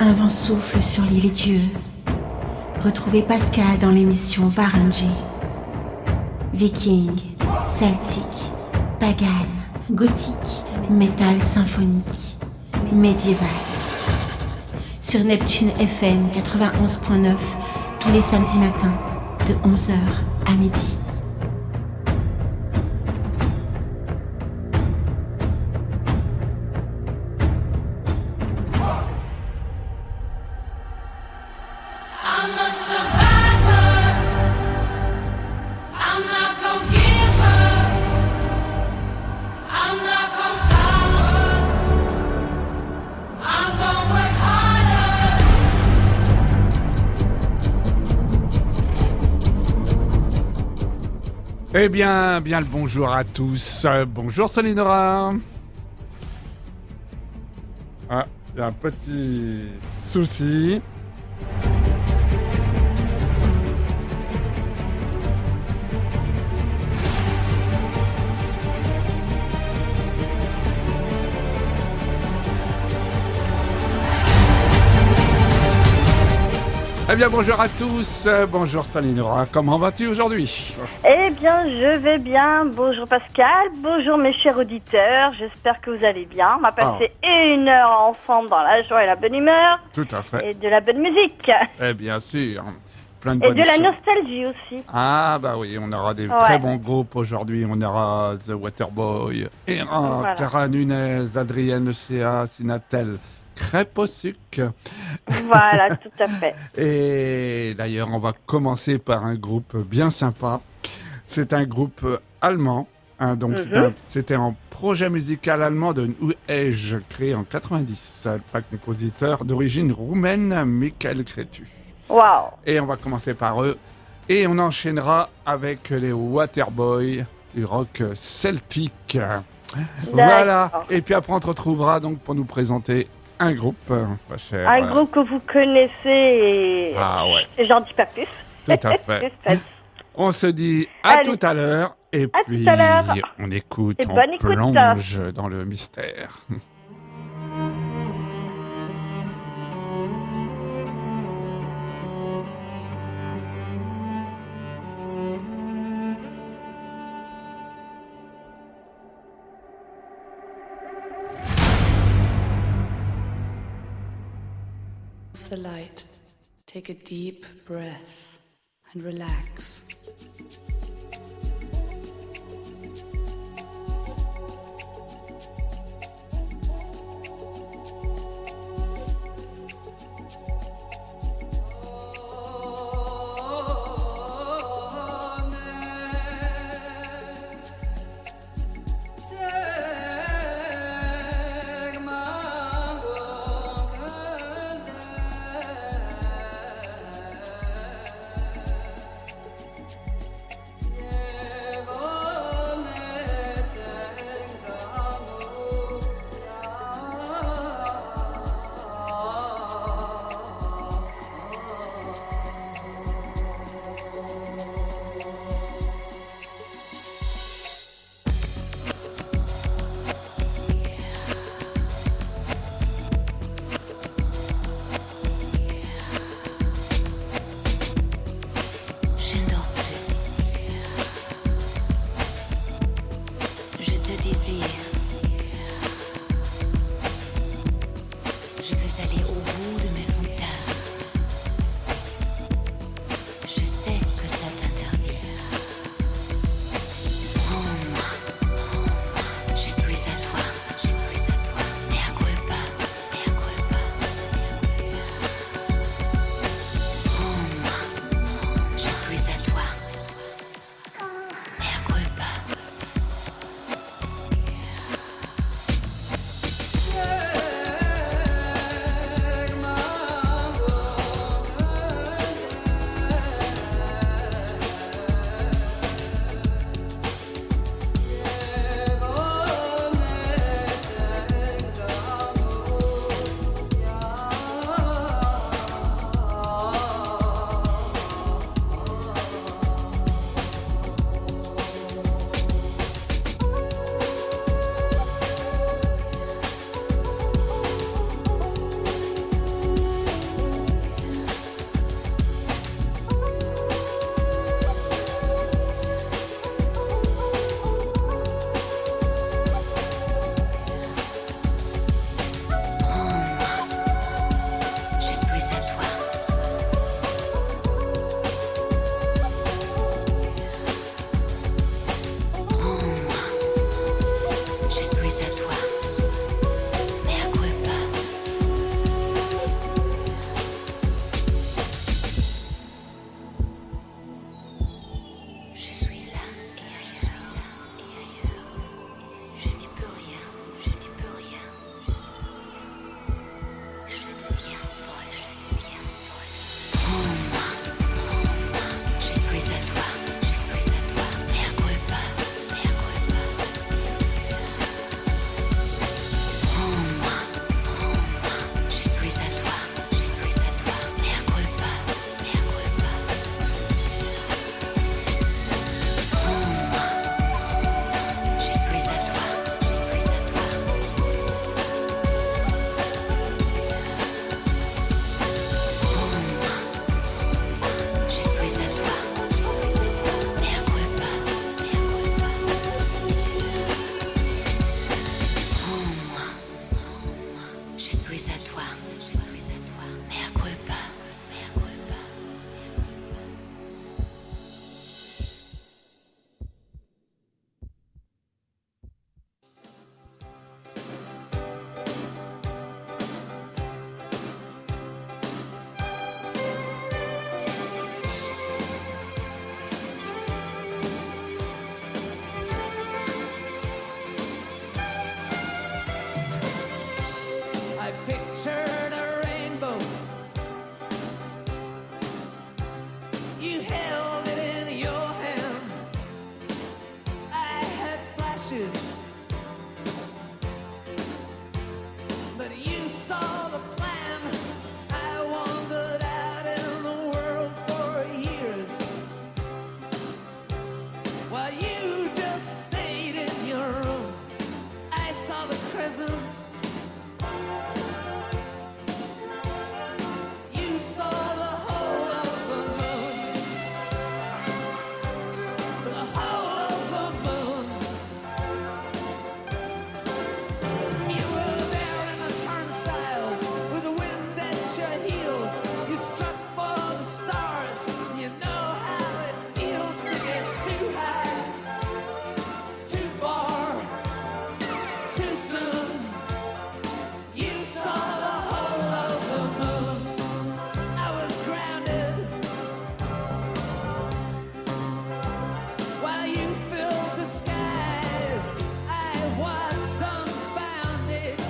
Un vent souffle sur l'île Dieu. Retrouvez Pascal dans l'émission Varangy. Viking, celtique, pagan, gothique, métal symphonique, médiéval. Sur Neptune FM 91.9, tous les samedis matins, de 11h à midi. Eh bien le bonjour à tous. Bonjour Solinora. Ah, il y a un petit souci. Eh bien bonjour à tous, bonjour Solinora, comment vas-tu aujourd'hui ? Eh bien je vais bien, bonjour Pascal, bonjour mes chers auditeurs, j'espère que vous allez bien. On va passer une heure ensemble dans la joie et la bonne humeur. Tout à fait. Et de la bonne musique. Eh bien sûr, plein de Et bonnes de la choses. nostalgie aussi. Ah bah oui, on aura des très bons groupes aujourd'hui, on aura The Waterboy, Era, Voilà. Clara Nunez, Adrienne Océa, Sinatel, Crêpe au sucre. Voilà, tout à fait. Et d'ailleurs, on va commencer par un groupe bien sympa. C'est un groupe allemand. Donc c'était un projet musical allemand de New Age créé en 90 par le compositeur d'origine roumaine Michael Cretu. Waouh. Et on va commencer par eux. Et on enchaînera avec les Waterboy du rock celtique. Voilà. Et puis après, on te retrouvera donc pour nous présenter un groupe, ma chère. Un groupe que vous connaissez et j'en dis pas plus. Tout à fait. On se dit à tout à l'heure et puis tout à l'heure. On écoute, Et on bonne écoute. plonge dans le mystère. The light. Take a deep breath and relax.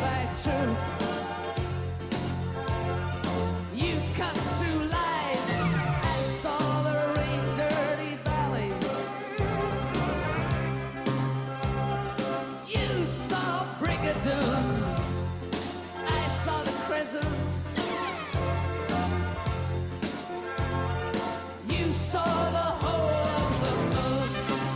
like true. You cut to life. I saw the rain dirty valley. You saw Brigadoon. I saw the crescent. You saw the whole of the moon.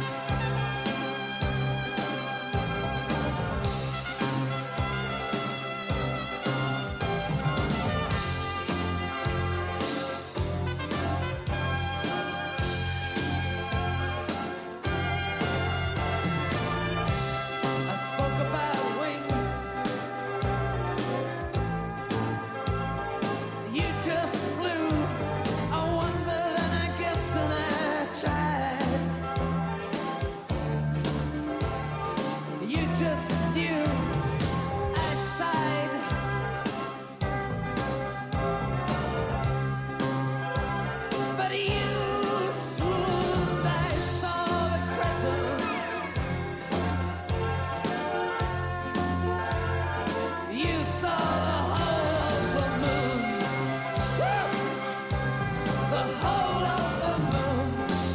I spoke about wings. You just flew. I wondered and I guessed and I tried. You just knew. I sighed. But you swooned. I saw the crescent. You saw the whole of the moon. The whole of the moon.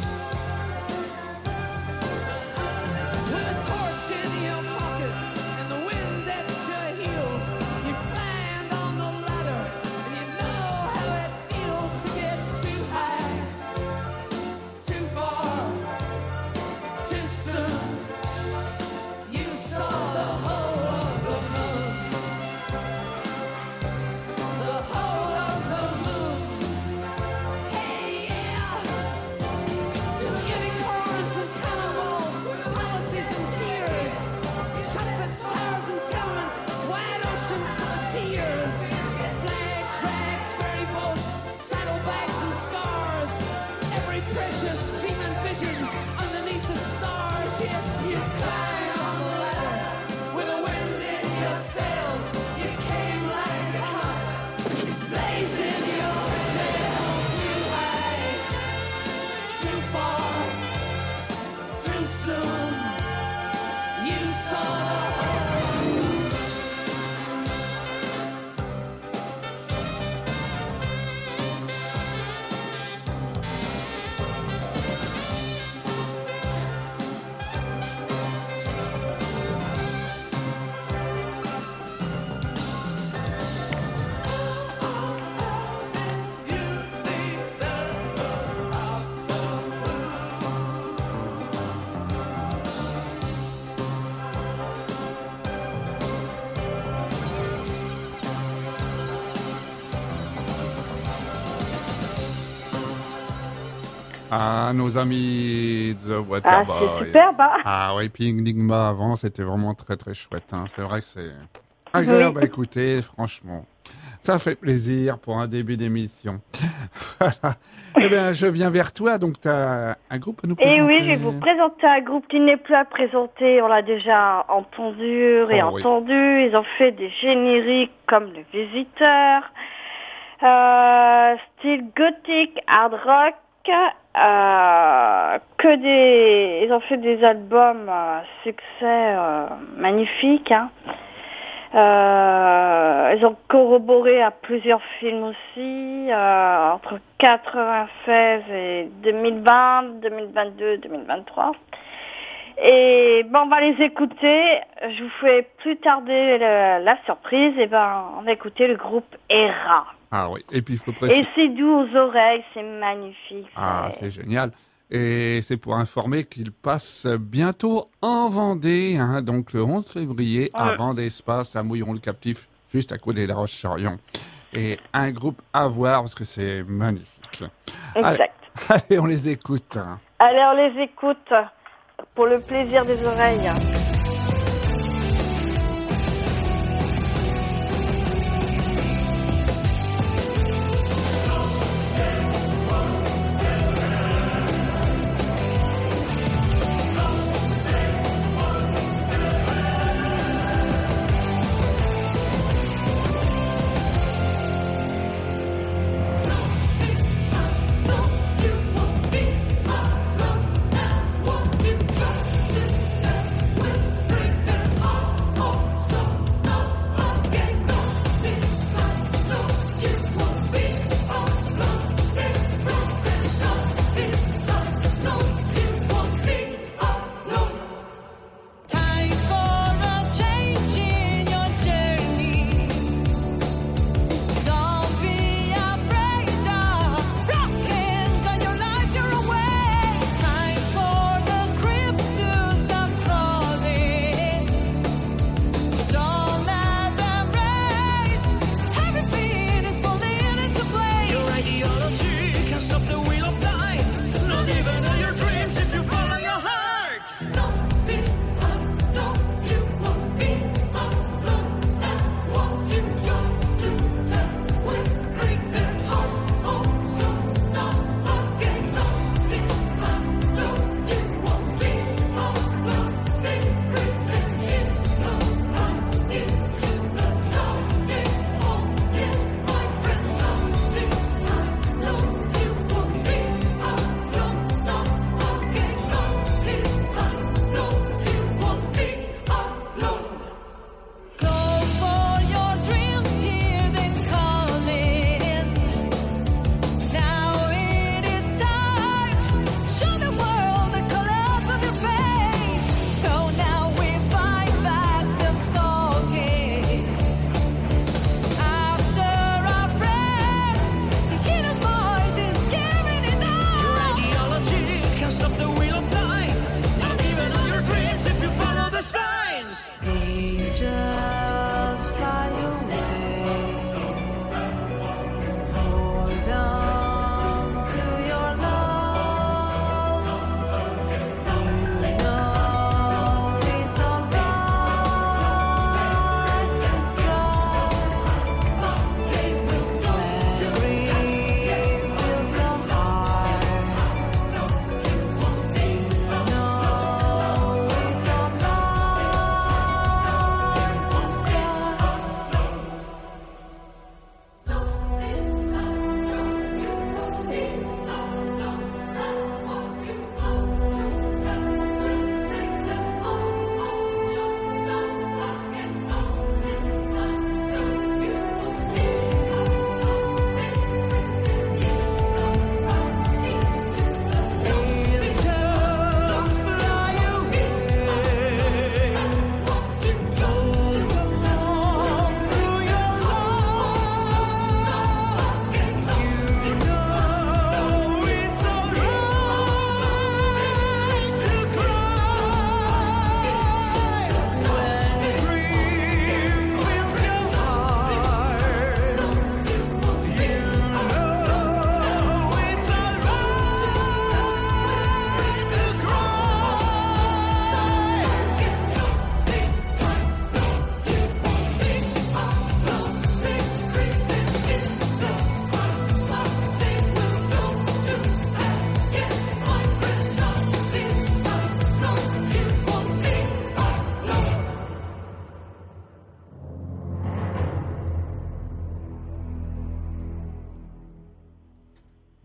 With a torch in your pocket and the wind at your heels, you climbed on the ladder and you know how it feels to get too high, too far, too soon. You saw the whole of the moon. The whole of the moon. Hey, yeah. Unicorns and cannonballs, palaces and tears, trumpets, towers and settlements, wide oceans full of tears, flags, rags, ferry boats, saddlebags and scars, every precious dream and vision underneath the stars. Yes, you climbed on the ladder with the wind in your sails. You came like a comet, blazing your trail. Too high, too far, too soon. You saw the whole. You see the whole of the Ah, nos amis The Ah, Waterboy. c'est superbe, hein. Ah oui, puis Enigma avant, c'était vraiment très très chouette. Hein. C'est vrai que c'est agréable à écouter, franchement. Ça fait plaisir pour un début d'émission. Voilà. Eh bien, je viens vers toi, donc tu as un groupe à nous présenter. Et oui, je vais vous présenter un groupe qui n'est plus à présenter. On l'a déjà entendu, réentendu. Ils ont fait des génériques comme Le Visiteur, style gothique, hard rock. Ils ont fait des albums succès magnifiques. Hein. Ils ont corroboré à plusieurs films aussi, entre 96 et 2020, 2022, 2023. Et ben on va les écouter. Je vous fais plus tarder la surprise. Et ben on va écouter le groupe Era. Ah oui, et puis il faut préciser. Et c'est doux aux oreilles, c'est magnifique. Ah, c'est génial. Et c'est pour informer qu'il passe bientôt en Vendée, hein, donc le 11 février, à Vendée-Espace, à Mouilleron-le-Captif, juste à côté de La Roche-sur-Yon. Et un groupe à voir parce que c'est magnifique. Exact. Allez, on les écoute. Allez, on les écoute pour le plaisir des oreilles. Won't you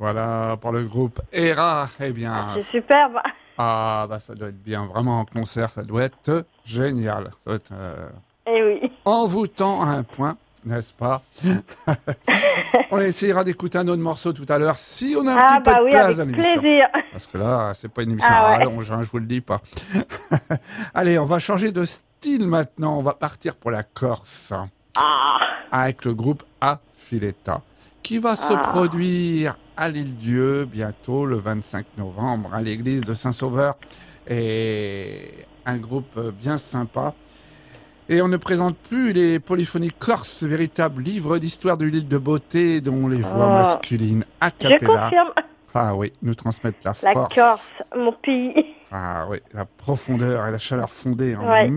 Voilà, pour le groupe ERA. Eh bien, C'est superbe. ça doit être bien. Vraiment, en concert, ça doit être génial. Ça doit être Eh oui. envoûtant à un point, n'est-ce pas? On essayera d'écouter un autre morceau tout à l'heure, si on a un petit peu de oui, place avec dans l'émission. plaisir. Parce que là, c'est pas une émission Ah à ouais. rallonge, je vous le dis pas. Allez, on va changer de style maintenant. On va partir pour la Corse. Avec le groupe Affiletta, qui va se produire à l'Île-Dieu bientôt, le 25 novembre, à l'église de Saint-Sauveur. Et un groupe bien sympa. Et on ne présente plus les polyphonies corses, véritable livre d'histoire de l'île de beauté dont les voix masculines a Je cappella. confirme. Ah oui, nous transmettent la La force. Corse, mon pays. Ah oui, la profondeur et la chaleur fondée en Ouais.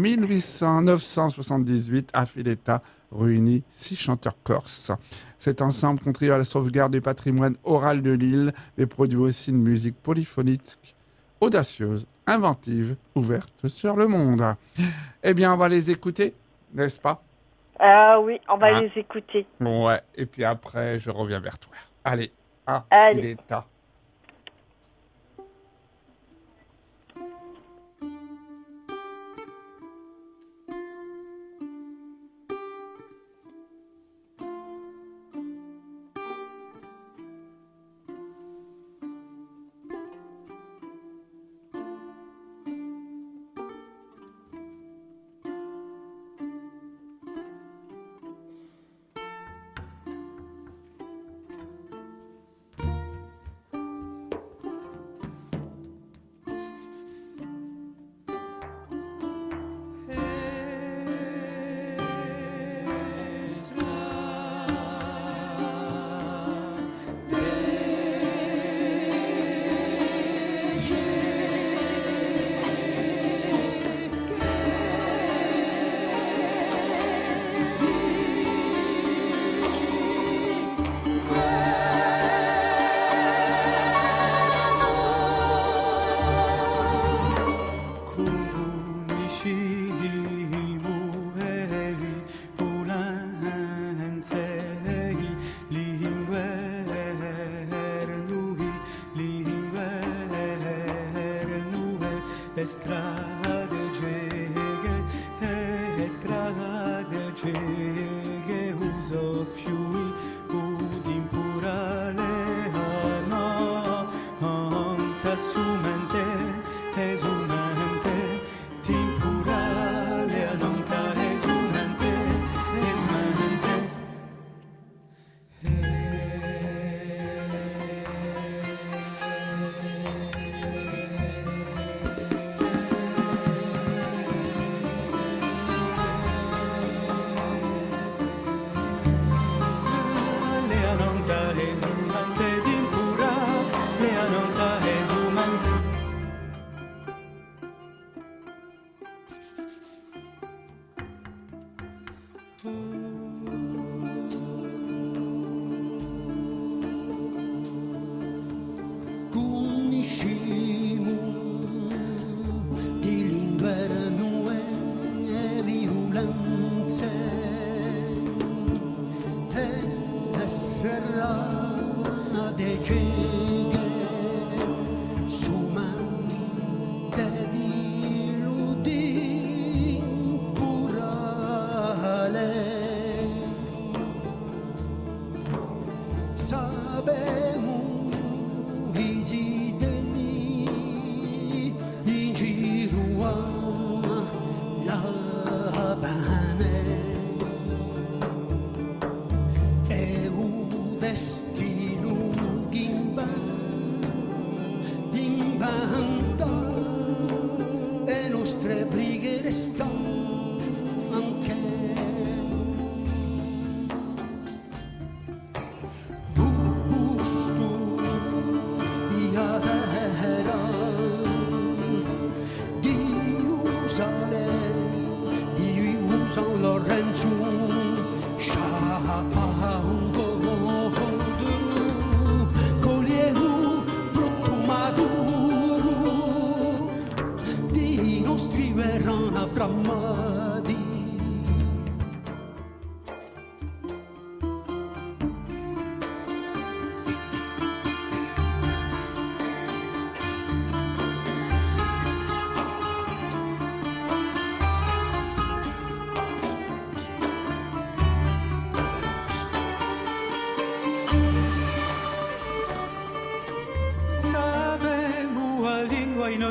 978, Affiletta réunit 6 chanteurs corses. Cet ensemble contribue à la sauvegarde du patrimoine oral de l'île, mais produit aussi une musique polyphonique audacieuse, inventive, ouverte sur le monde. Eh bien, on va les écouter, n'est-ce pas? Oui, on va les écouter. Ouais, et puis après, je reviens vers toi. Allez, Allez. Affiletta. strade cieche uso fiumi ud impurale no anta sumente esumente timpurale adonta esumente esumente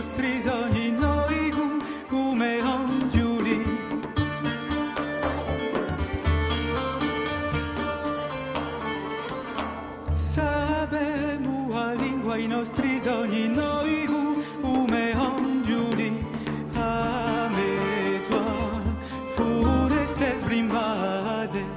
nostri sogni noi come angeli. Sapemo la lingua i nostri sogni noi come angeli. A me tua foreste sbrimbate.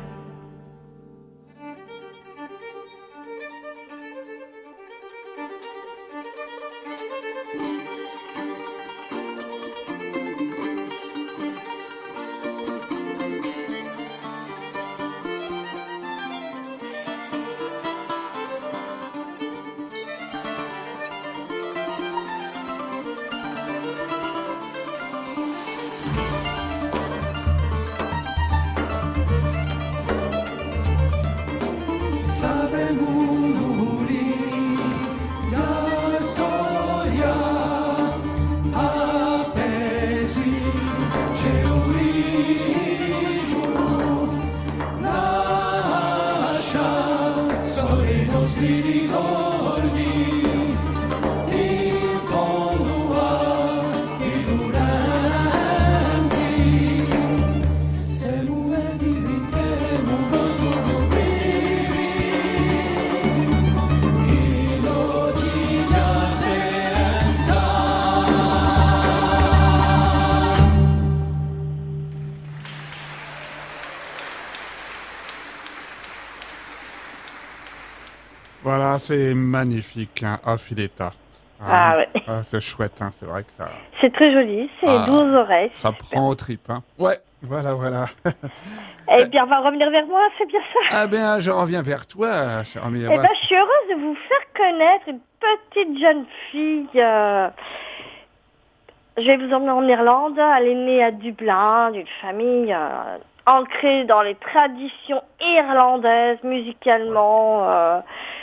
Voilà, c'est magnifique, hein. Ah, Filetta. Ah ouais. Ah, c'est chouette, hein. C'est vrai que ça... C'est très joli, c'est Ah, doux aux oreilles. Ça prend aux tripes, hein. Ouais, voilà. Eh bien, on va revenir vers moi, c'est bien ça. Ah ben, je reviens vers toi, cher ami. Eh bien, je suis heureuse de vous faire connaître une petite jeune fille. Je vais vous emmener en Irlande. Elle est née à Dublin, d'une famille ancrée dans les traditions irlandaises, musicalement,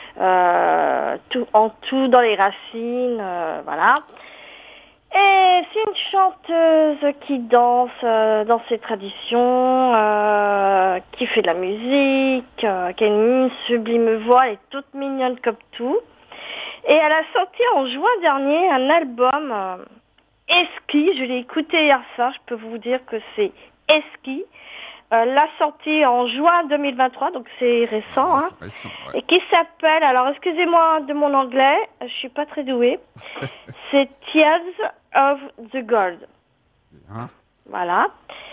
tout dans les racines, voilà. Et c'est une chanteuse qui danse dans ses traditions, qui fait de la musique, qui a une sublime voix, elle est toute mignonne comme tout. Et elle a sorti en juin dernier un album, Eski, je l'ai écouté hier soir, je peux vous dire que c'est Eski. L'a sorti en juin 2023, donc c'est récent, hein, c'est récent, ouais. et qui s'appelle, alors excusez-moi de mon anglais, je suis pas très douée, c'est Tears of the Gold. Hein? Voilà.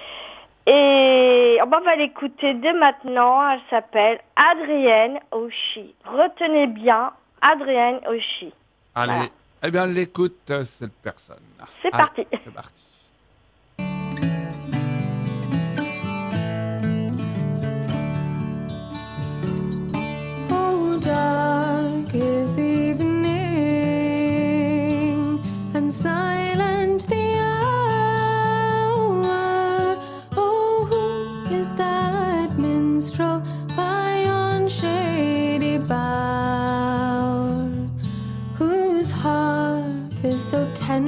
Et on va l'écouter dès maintenant, elle s'appelle Adrienne Oshie. Retenez bien, Adrienne Oshie. Allez, Voilà. Eh bien, l'écoute cette personne. C'est parti. C'est parti. Oh, dark is the evening, and silent the hour. Oh, who is that minstrel by yon shady bower, whose harp is so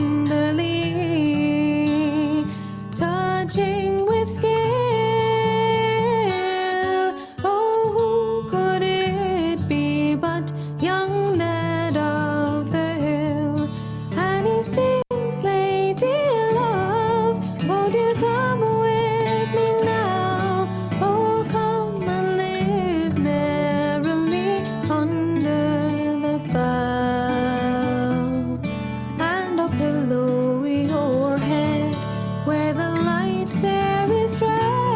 tenderly touching with skill? Oh, who could it be but young Ned of the Hill? And he sings, Lady Love, won't you come with me now? Oh, come and live merrily under the bough, and I'll pillow your head where the light fairies tread,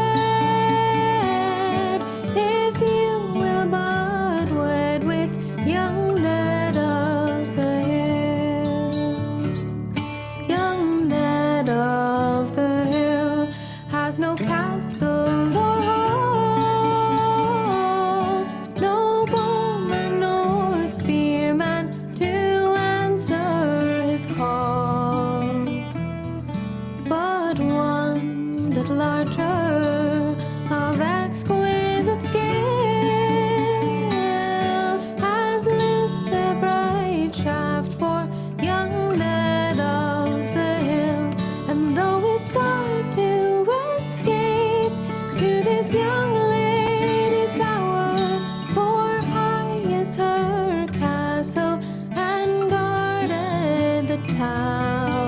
if you will but wed with young Ned of the Hill. Young Ned of the Hill has no castle nor hall, no bowman nor spearman to answer his call, but one little archer of exquisite skill has loosed a bright shaft for young Ned of the Hill. And though it's hard to escape to this young lady's bower, for high is her castle and guarded the tower,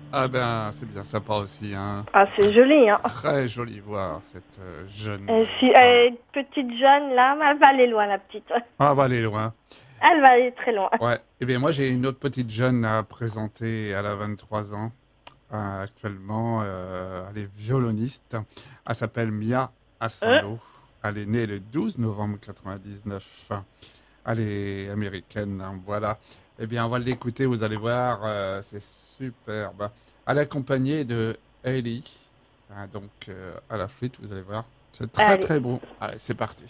Ah ben, c'est bien sympa aussi, hein. Ah, c'est joli, hein. Très jolie voix, cette jeune. Une petite jeune, là, mais elle va aller loin, la petite. Ah, va aller loin. Elle va aller très loin. Ouais. Eh bien, moi, j'ai une autre petite jeune à présenter. Elle a 23 ans. Actuellement, elle est violoniste. Elle s'appelle Mia Asano. Elle est née le 12 novembre 99. Elle est américaine, hein, voilà. Eh bien, on va l'écouter, vous allez voir, c'est superbe. Elle est accompagnée de Hailey, hein, donc à la flûte, vous allez voir. C'est très Allez. très beau. Allez, c'est parti.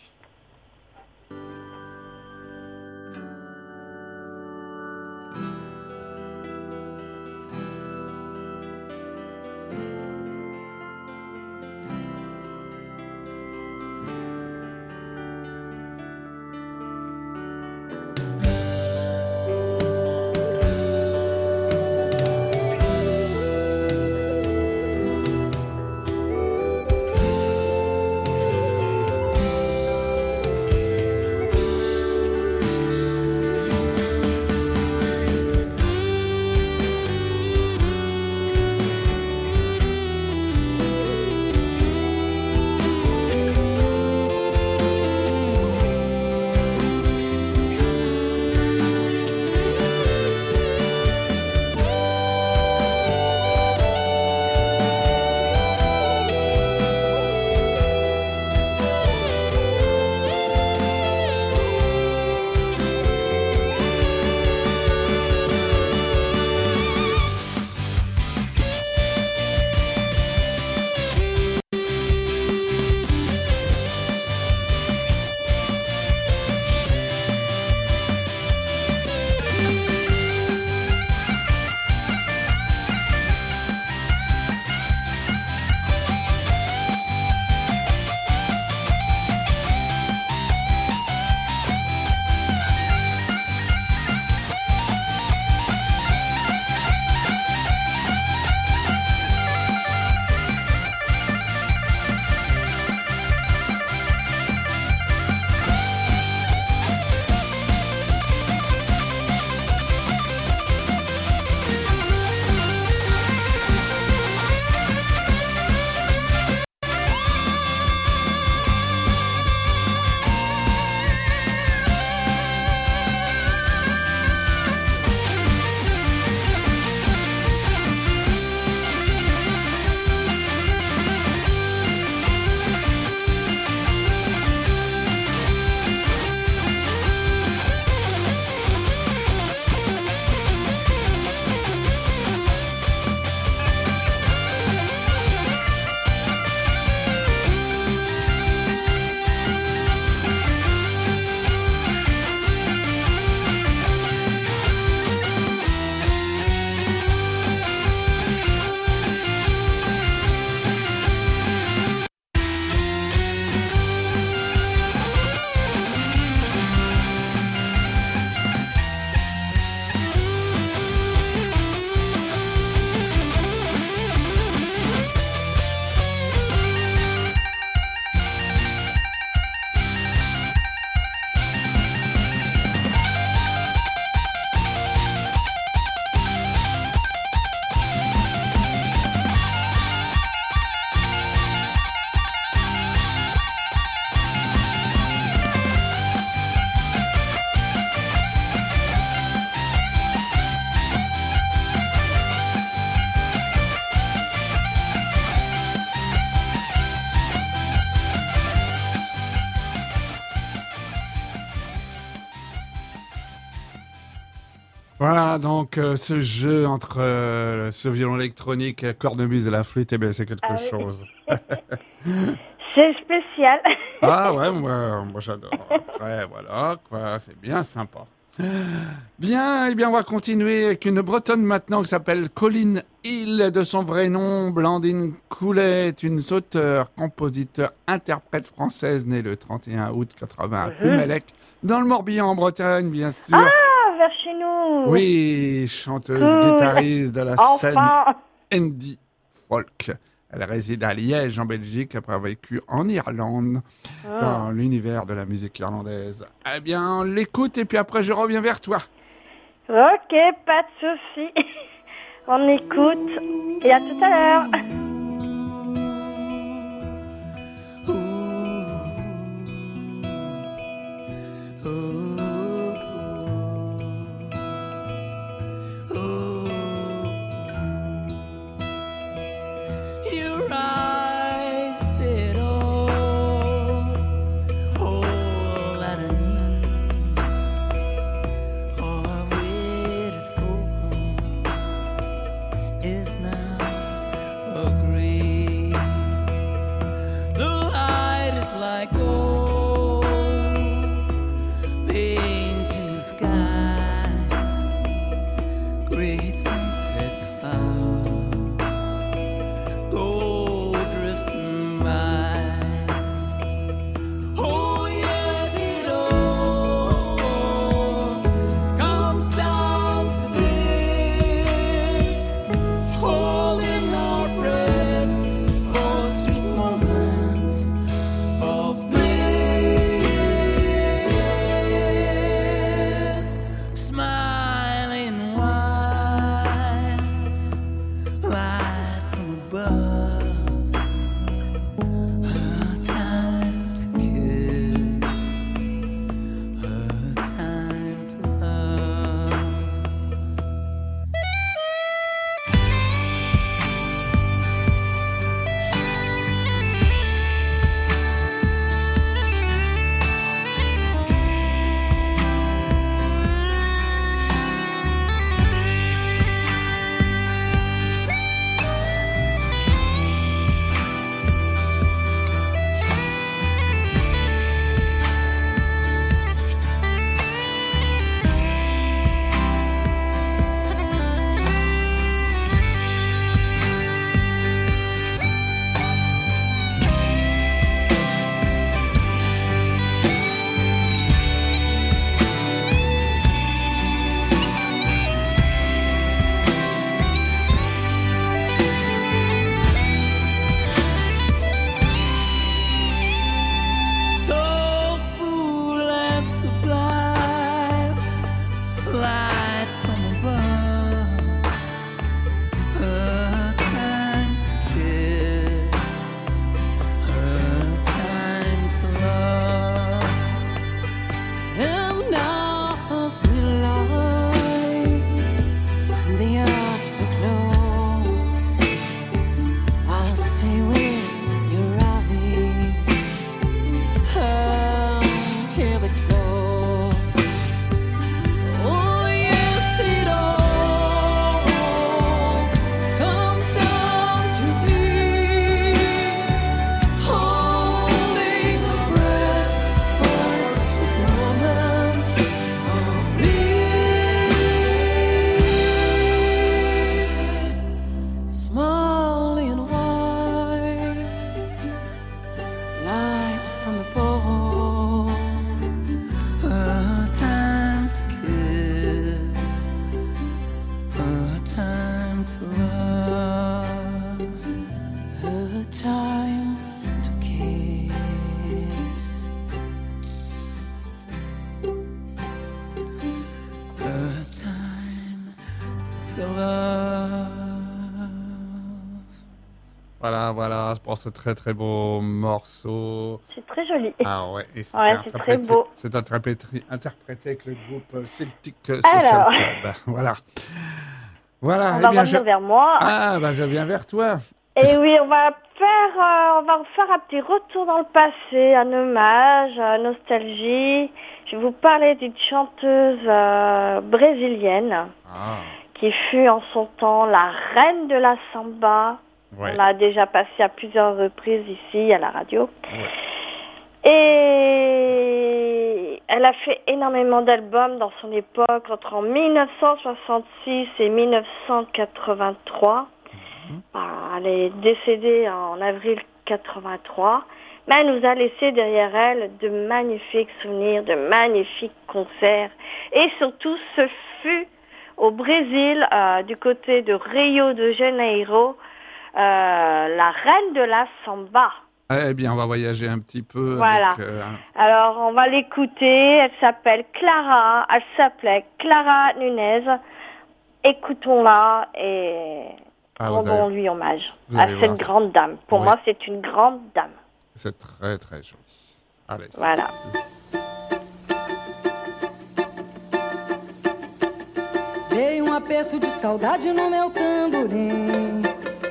Voilà, donc ce jeu entre ce violon électronique, la cornemuse et la flûte, eh bien, c'est quelque chose. C'est spécial. Ah ouais, moi j'adore. Après, voilà, quoi, c'est bien sympa. Bien, eh bien, on va continuer avec une Bretonne maintenant qui s'appelle Colline Hill, de son vrai nom, Blandine Coulet, est une auteure, compositeur, interprète française, née le 31 août 80 à Plumelec, dans le Morbihan, en Bretagne, bien sûr. Ah, vers chez nous. Oui, chanteuse, Cool. guitariste de la scène Enfin. indie folk. Elle réside à Liège, en Belgique, après avoir vécu en Irlande, dans l'univers de la musique irlandaise. Eh bien, on l'écoute et puis après, je reviens vers toi. Ok, pas de souci. On écoute et à tout à l'heure. Your eyes said all that I need, all I've waited for is now agreed. The light is like gold, painting the sky, great sunset clouds go drifting by. Oh yes, it all comes down to this, holding our breath for sweet moments of bliss, smiling wide, light from above, a time to kiss, a time to love. Soulful and sublime, light from above, a time to kiss, a time to love. And now as we lie in the afterglow, I'll stay with your eyes until the close. Oh yes, it all comes down to this, holding the breath for sweet moments of bliss, smiling wide, light from above, a time to kiss, a time to love, a time to kiss, a time to love. Voilà, pour ce très très beau morceau. C'est très joli. Ah ouais, et Ouais, c'est très beau. C'est interprété avec le groupe Celtic Alors. Social Club. Voilà. Voilà, On eh va bien, revenir vers moi. Ah, bah je viens vers toi. Et oui, on va faire un petit retour dans le passé, un hommage, nostalgie. Je vais vous parler d'une chanteuse brésilienne Ah, qui fut en son temps la reine de la samba. ouais. On l'a déjà passé à plusieurs reprises ici à la radio. Ouais. Et elle a fait énormément d'albums dans son époque, entre 1966 et 1983. Elle est décédée en avril 83. Mais elle nous a laissé derrière elle de magnifiques souvenirs, de magnifiques concerts. Et surtout, ce fut au Brésil, du côté de Rio de Janeiro, la reine de la samba. Eh bien, on va voyager un petit peu. Voilà. Avec, Alors, on va l'écouter. Elle s'appelait Clara Nunez. écoutons-la et Ah, vous rendons-lui hommage vous à allez voir cette ça. grande dame. Pour Oui. moi, c'est une grande dame. C'est très très joli. Allez. Voilà. Veio aperto de saudade no meu tamborim.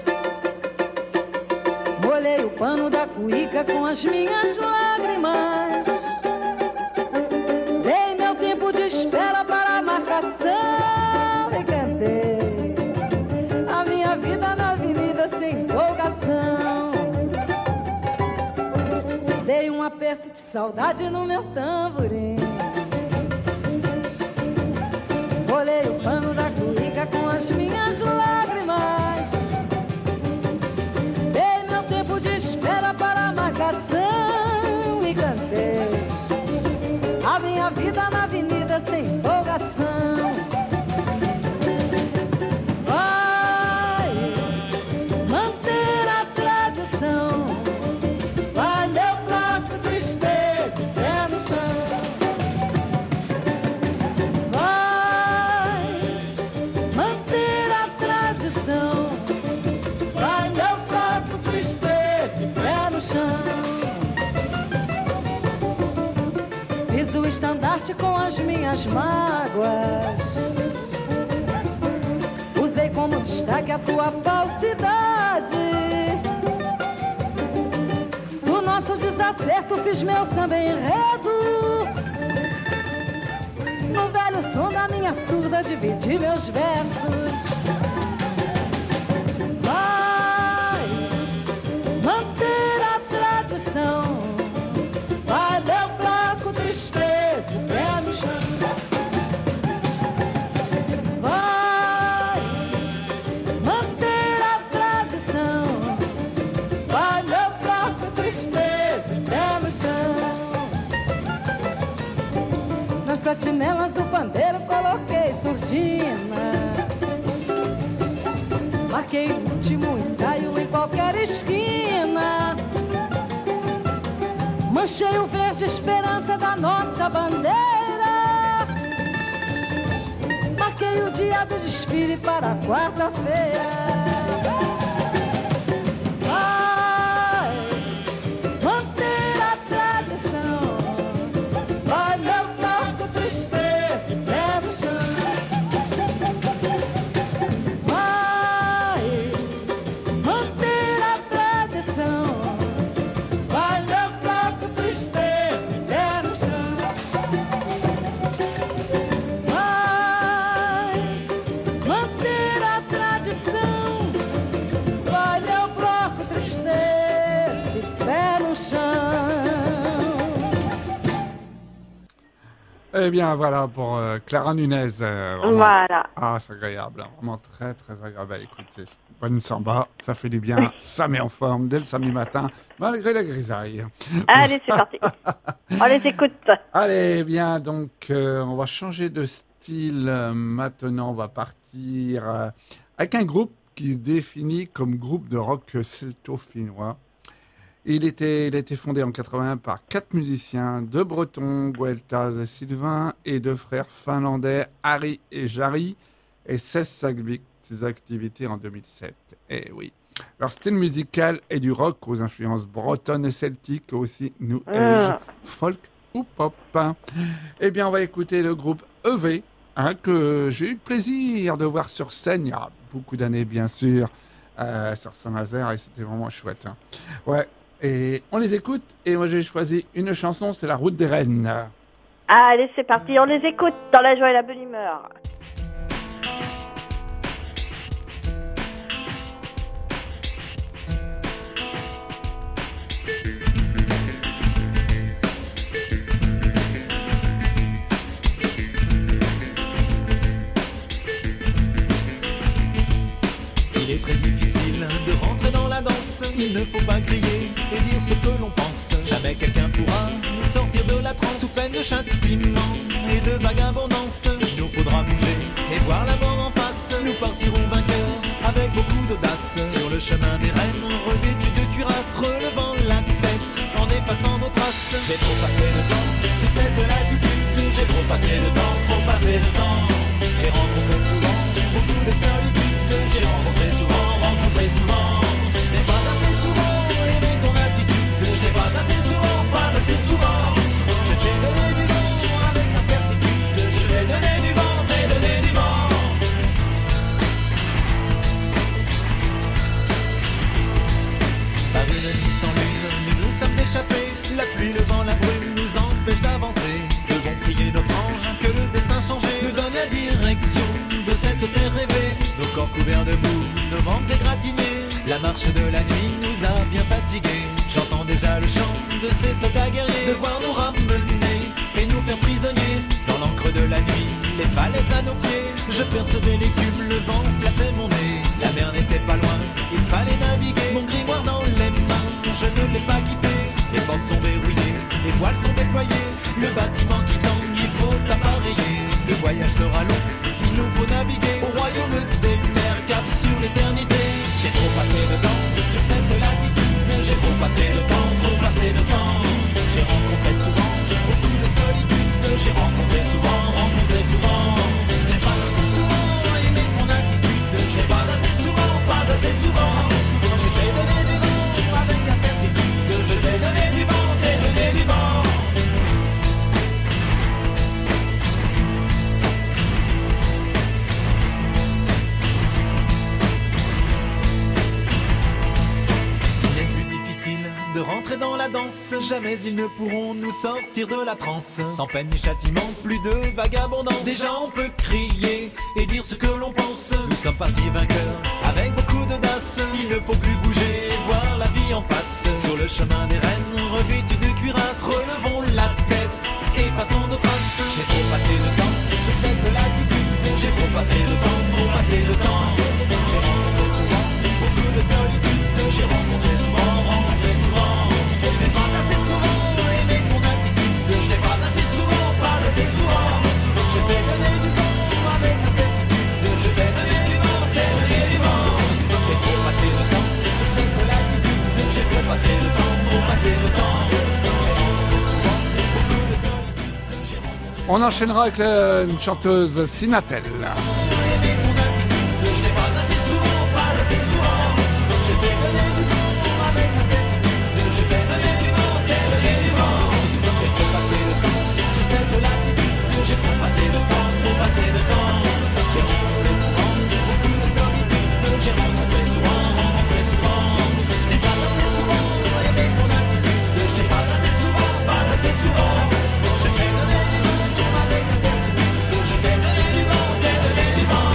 Molhei o pano da cuíca com as minhas lágrimas. Dei meu tempo de espera para a marcação e cantei a minha vida na avenida sem empolgação. Dei aperto de saudade no meu tamborim. Molhei o pano da cuíca com as minhas lágrimas. Dei meu tempo de espera para a marcação e cantei a minha vida na avenida sem empolgação. Vai manter a tradição, vai meu fraco, tristeza e pé no chão. Fiz o estandarte com as minhas mágoas. Usei como destaque a tua falsidade. Do nosso desacerto fiz meu samba enredo. No velho som da minha surda dividi meus versos. Vai manter a tradição, vai meu fraco, tristeza e pé no chão. Vai manter a tradição, vai meu fraco, tristeza e pé no chão. Nas platinelas do pandeiro coloquei surdina. Marquei o último ensaio em qualquer esquina. Manchei o verde esperança da nossa bandeira. Marquei o dia do desfile para quarta-feira. Vai manter a tradição, vai meu fraco, tristeza e pé no chão. Eh bien, voilà pour Clara Nunez. Voilà. Ah, c'est agréable. Hein, vraiment très, très agréable à écouter. Bonne samba, ça fait du bien, ça met en forme dès le samedi matin, malgré la grisaille. Allez, c'est parti. On les écoute. Allez, bien, donc, on va changer de style. Maintenant, on va partir avec un groupe qui se définit comme groupe de rock celto-finnois. Il était fondé en 81 par 4 musiciens, 2 Bretons, Gueltaz et Sylvain, et 2 frères finlandais, Harry et Jari, et 16 activités en 2007. Eh oui. Leur style musical est du rock aux influences bretonnes et celtiques, aussi new age, folk ou pop. Eh bien, on va écouter le groupe EV, que j'ai eu le plaisir de voir sur scène il y a beaucoup d'années, bien sûr, sur Saint-Nazaire, et c'était vraiment chouette. Hein. Ouais. Et on les écoute, et moi j'ai choisi une chanson, c'est La Route des Rennes. Allez, c'est parti, on les écoute dans la joie et la bonne humeur. Il est très difficile de rentrer dans la danse. Il ne faut pas crier et dire ce que l'on pense. Jamais quelqu'un pourra nous sortir de la transe. Sous peine de châtiment et de vagabondance, il nous faudra bouger et voir la mort en face. Nous partirons vainqueurs avec beaucoup d'audace sur le chemin des rennes, revêtus de cuirasse, relevant la tête en effaçant nos traces. J'ai trop passé de temps sur cette latitude. J'ai trop passé de temps, trop passé de temps. J'ai rencontré souvent beaucoup de solitude. J'ai rencontré souvent. Je n'ai pas assez souvent aimé ton attitude. Je n'ai pas assez souvent, pas assez souvent. Je t'ai donné du vent avec incertitude. Je t'ai donné du vent, t'ai donné du vent. Par une nuit sans lune, nous nous sommes échappés. La pluie, le vent, la brume nous empêchent d'avancer. Devons prier notre ange que le destin changé nous donne la direction de cette terre rêvée. Nos corps couverts de boue, nos membres égratignés. La marche de la nuit nous a bien fatigués. J'entends déjà le chant de ces soldats guerriers. Devoir nous ramener et nous faire prisonniers. Dans l'encre de la nuit, les falaises à nos pieds. Je percevais l'écume, le vent flattait mon nez. La mer n'était pas loin, il fallait naviguer. Mon grimoire dans les mains, je ne l'ai pas quitté. Les portes sont verrouillées, les voiles sont déployées. Le bâtiment qui tangue, il faut appareiller. Le voyage sera long, il nous faut naviguer. Au royaume des mers, cap sur l'éternité. J'ai trop passé de temps sur cette latitude. J'ai trop passé de temps, trop passé de temps. J'ai rencontré souvent beaucoup de solitude. J'ai rencontré souvent. Je n'ai pas assez souvent aimé ton attitude. Je n'ai pas assez souvent, pas assez souvent. Je t'ai donné du vent avec incertitude. Je t'ai donné du vent, t'ai donné du vent. De rentrer dans la danse, jamais ils ne pourront nous sortir de la transe. Sans peine ni châtiment, plus de vagabondance. Déjà on peut crier et dire ce que l'on pense. Nous sommes partis vainqueurs, avec beaucoup d'audace. Il ne faut plus bouger, voir la vie en face. Sur le chemin des reines, revêtus de cuirasse. Relevons la tête, effaçons nos traces. J'ai trop passé de temps sur cette latitude. J'ai trop passé de temps, trop passé de temps. J'ai rencontré souvent beaucoup de solitude. J'ai rencontré souvent. Je n'ai pas assez souvent aimé ton attitude. Je n'ai pas assez souvent, pas assez souvent. Je t'ai donné du vent avec incertitude. Je t'ai donné du vent, t'ai donné du vent. J'ai trop passé de temps sur cette latitude. J'ai trop passé de temps, trop passé de temps. J'ai rencontré souvent beaucoup de solitude. On enchaînera avec une chanteuse Sinatel. Aimé ton attitude. Je n'ai pas assez souvent, pas assez souvent. Je t'ai donné du vent avec incertitude. Je t'ai donné du vent, t'ai donné du vent. J'ai trop passé de temps sur cette latitude. J'ai trop passé de temps, trop passé de temps. J'ai rencontré souvent beaucoup de solitude. J'ai rencontré souvent. Je n'ai pas assez souvent aimé ton attitude. Je n'ai pas assez souvent, pas assez souvent. Je t'ai donné du vent avec incertitude. Je t'ai donné du vent, t'ai donné du vent.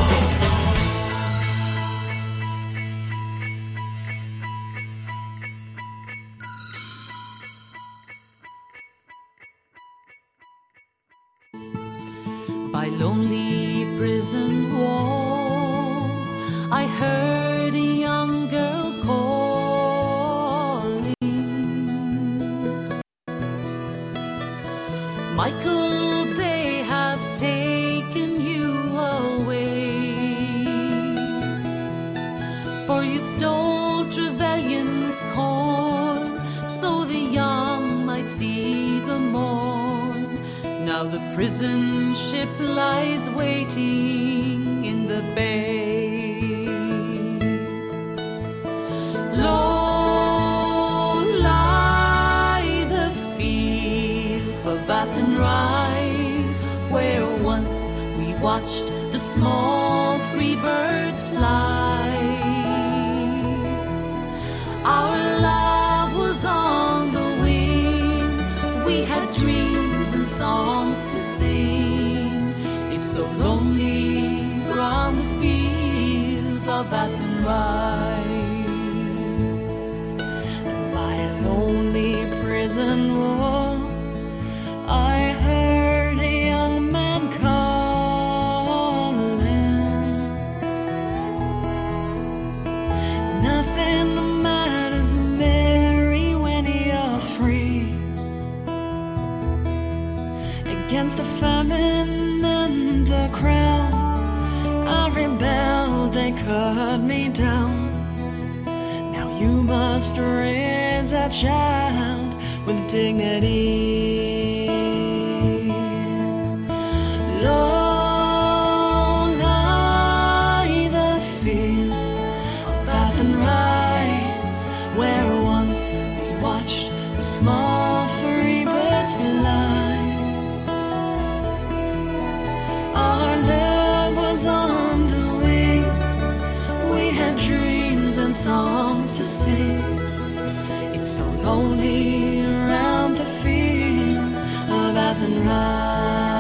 By lonely prison wall, I heard a young girl calling. Michael, they have taken you away, for you stole Trevelyan's corn, so the young might see the morn. Now the prison ship lies waiting in the bay. Low lie the fields of Athenry, where once we watched the small free birds fly. Our love was on the wing, we had dreams and songs to sing. It's so lonely round the fields of Athenry. By a lonely prison wall, I heard a young man calling. Nothing matters, Mary, when you're free. Against the famine and the crown, I rebelled, they cut me down. Now you must raise a child with dignity. Low lie songs to sing. It's so lonely around the fields of Athenry.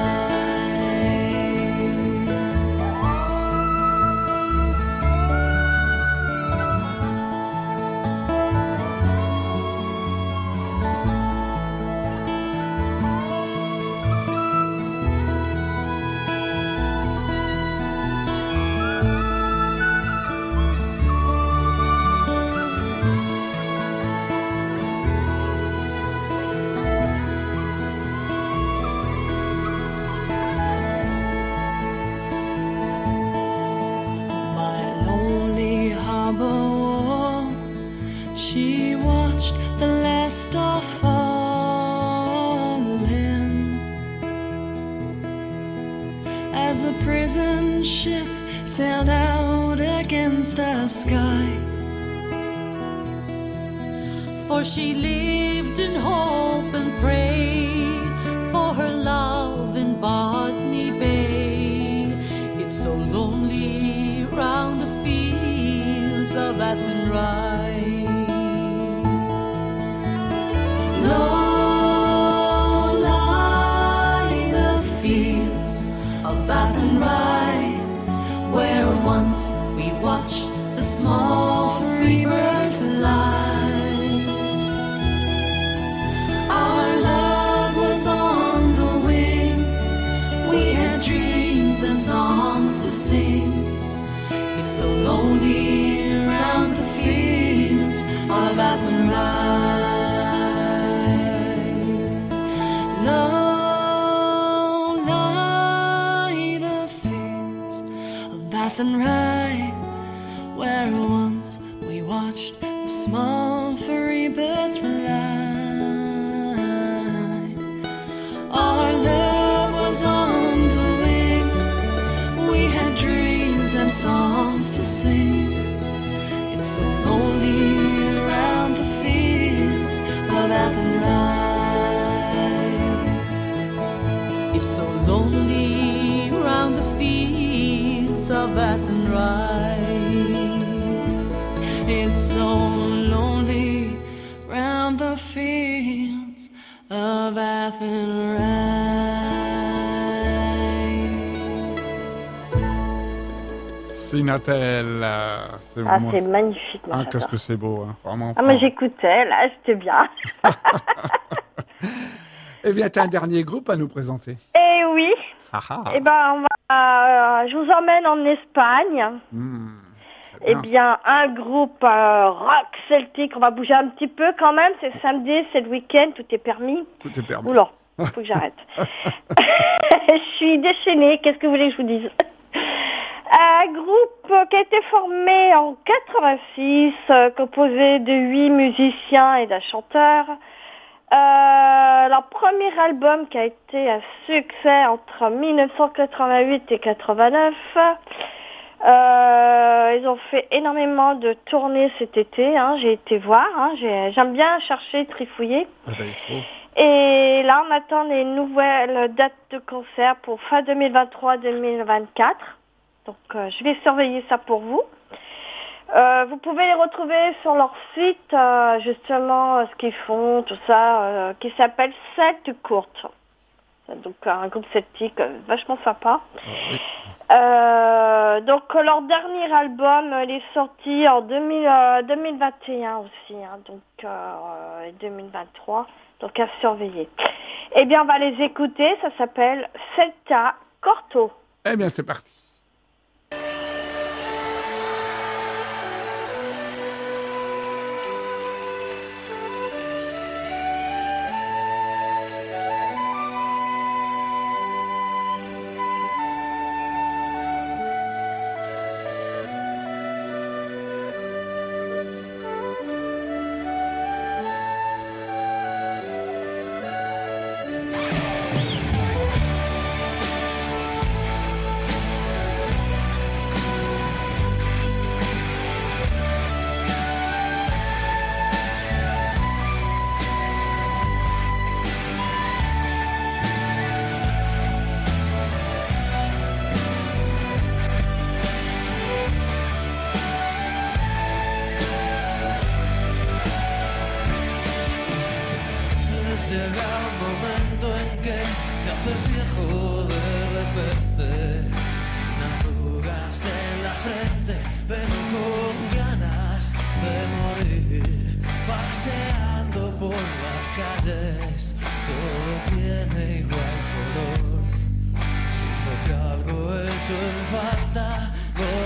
She watched the last star falling as a prison ship sailed out against the sky. For she lived in hope and pray for her love in Botany Bay. It's so lonely round the fields of Athenry. Low lie the fields of Athenry, where once we watched the small free birds fly. Our love was on the wing, we had dreams and songs to sing. It's so lonely round the fields of Athenry. Low lie the fields of Athenry, where once we watched the small furry birds fly. Our love was on the wing, we had dreams and songs to sing. It's so lonely around the fields of Athenry. It's so lonely round the fields of Athenry. It's so lonely round the fields of Athenry. Sinatel, c'est Ah, vraiment... c'est magnifique, moi. Ah, qu'est-ce que c'est beau, hein, vraiment. Ah, mais j'écoutais, là, c'était bien. Eh bien, tu as un dernier groupe à nous présenter. Eh oui. Ah, ah. Eh ben, je vous emmène en Espagne. Eh bien, un groupe rock celtique. On va bouger un petit peu quand même. C'est samedi, c'est le week-end, tout est permis. Tout est permis. Oula, faut que j'arrête. Je suis déchaînée. Qu'est-ce que vous voulez que je vous dise? Un groupe qui a été formé en 86, composé de 8 musiciens et d'un chanteur. Leur premier album qui a été un succès entre 1988 et 89. Ils ont fait énormément de tournées cet été, hein, j'ai été voir, hein, j'aime bien chercher, trifouiller. Ah ben, il faut. Et là on attend les nouvelles dates de concert pour fin 2023-2024. Donc je vais surveiller ça pour vous. Vous pouvez les retrouver sur leur site, justement, ce qu'ils font, tout ça, qui s'appelle Celte Courte. Donc un groupe celtique vachement sympa. Donc leur dernier album, il est sorti en 2021 aussi, hein, donc 2023, donc à surveiller. Eh bien on va les écouter, ça s'appelle Celta Corto. Eh bien c'est parti.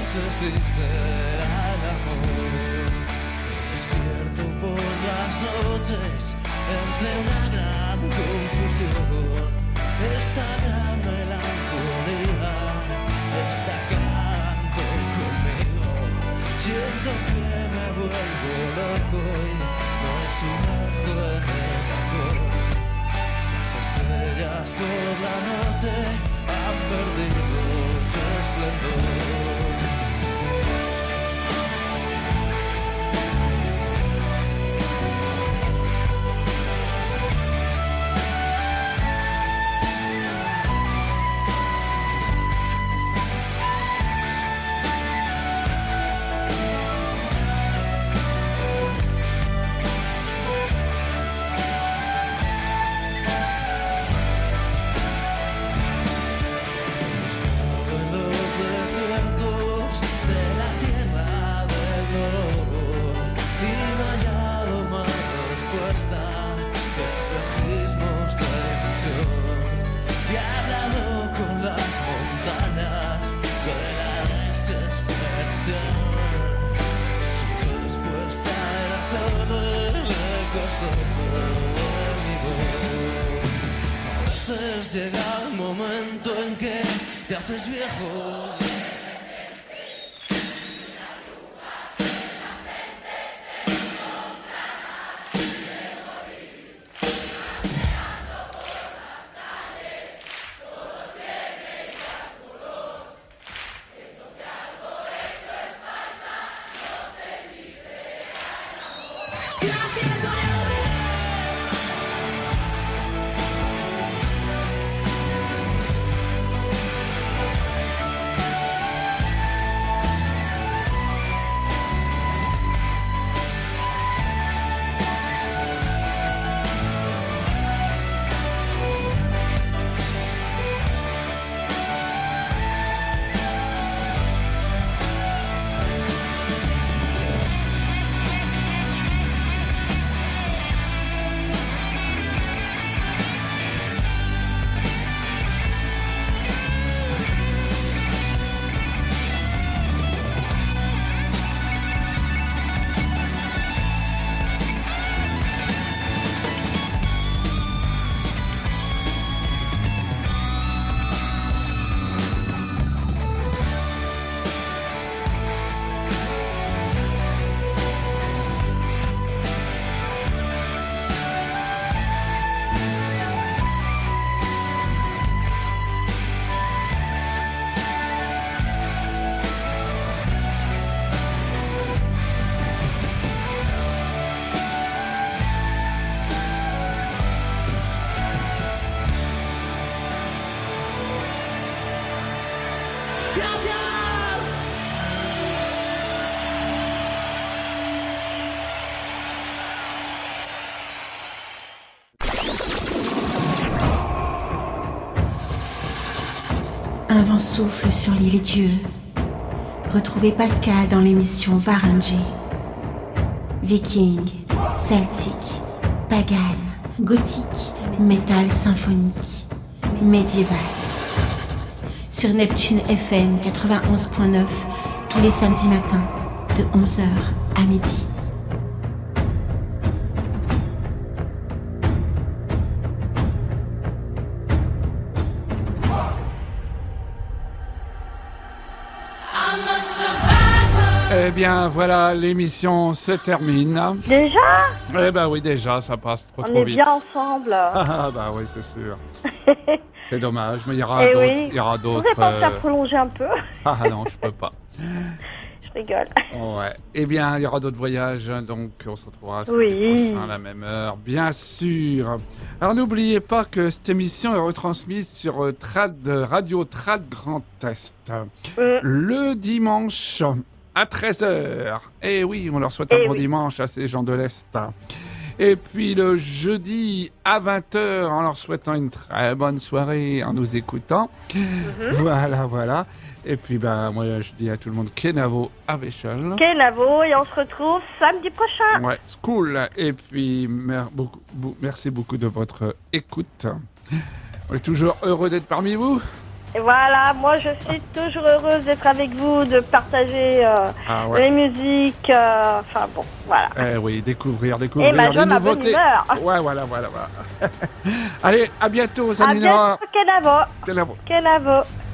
sé si será el amor. Despierto por las noches entre una gran confusión, esta gran melancolía está acabando conmigo. Siento que me vuelvo loco y no es un ojo en el cajón. Las estrellas por la noche han perdido su esplendor. Llega un momento en que te haces viejo. Un vent souffle sur l'île Dieu. Retrouvez Pascal dans l'émission Varangé. Viking, celtique, pagan, gothique, métal symphonique, médiéval. Sur Neptune FM 91.9 tous les samedis matins de 11h à midi. Eh bien, voilà, l'émission se termine. Déjà? Eh ben oui, déjà, ça passe trop On est vite. bien ensemble. Ah bah oui, c'est sûr. C'est dommage, mais il y aura Eh d'autres. oui. Il y aura Vous d'autres. pouvez penser à prolonger un peu? Ah non, je peux pas. Je rigole. Ouais. Eh bien, il y aura d'autres voyages, donc on se retrouvera Oui. prochain à la même heure, bien sûr. Alors n'oubliez pas que cette émission est retransmise sur Radio Trad Grand Est le dimanche à 13h. Et oui, on leur souhaite un bon dimanche à ces gens de l'Est. Et puis le jeudi à 20h, en leur souhaitant une très bonne soirée en nous écoutant. Voilà. Et puis moi je dis à tout le monde Kenavo à Véchel. Kenavo, et on se retrouve samedi prochain. Ouais, c'est cool. Et puis merci beaucoup de votre écoute. On est toujours heureux d'être parmi vous. Et voilà, moi je suis toujours heureuse d'être avec vous, de partager les musiques, enfin bon, voilà. Oui, découvrir Et ma joie, des ma bonne nouveautés. humeur. Ouais, voilà. Allez, à bientôt, Sanina. À bientôt, Kenavo. Kenavo. Kenavo.